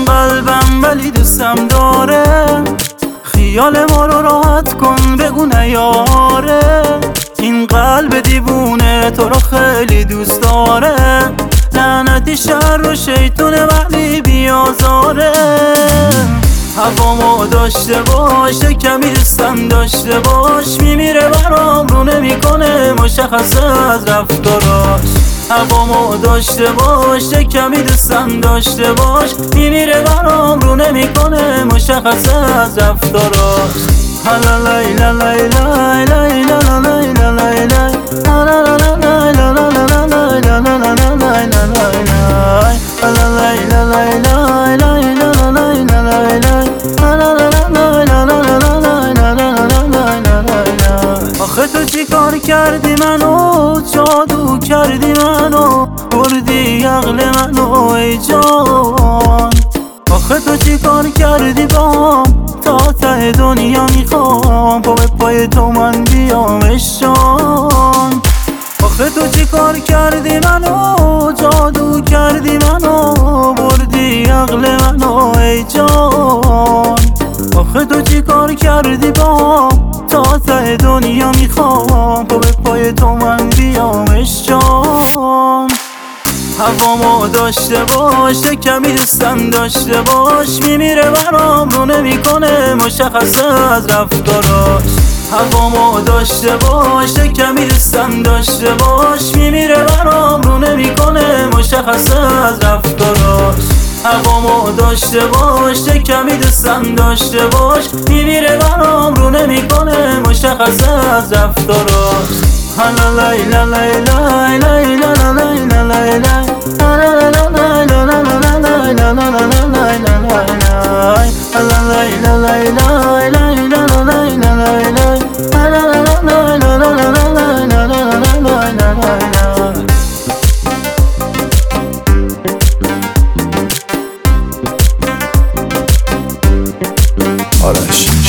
قلبم ولی دوستم داره، خیال ما رو راحت کن بگو نیاره. این قلب دیوونه تو رو خیلی دوست داره، لعنتی شر و شیطونه ولی بیازاره. هوامو داشته باش، کمی دوستم داشته باش، میمیره برام رو نمیکنه مشخصه از رفتاراش. هوامو داشته باش، کمی دوستم داشته باش، میمیره برام رو نمیکنه مشخصه از رفتاراش. لا لا لا لا لا لا لا لا لا لا آخه تو چی کار کردی منو، جادو کردی منو، بردی عقل منو ای جان. آخه تو چی کار کردی بام، تا ته دنیا میخوام پا به پای تو من بیام عشقان. آخه تو چی کار کردی منو، جادو کردی منو، بردی عقل منو ای جان. آخه تو چی کار کردی بام، تا ته دنیا میخوام پا به پای تو من بیام عشقان. هوامو داشته باش، کمی دوستم داشته باش، میمیره برام رو نمیکنه مشخصه از رفتاراش. هوامو داشته باش، کمی دوستم داشته باش، میمیره برام رو نمیکنه مشخصه از رفتاراش. هوامو داشته باش، کمی دوستم داشته باش، میمیره برام رو نمیکنه مشخصه از رفتاراش. لا لا لا لا لا لا آرش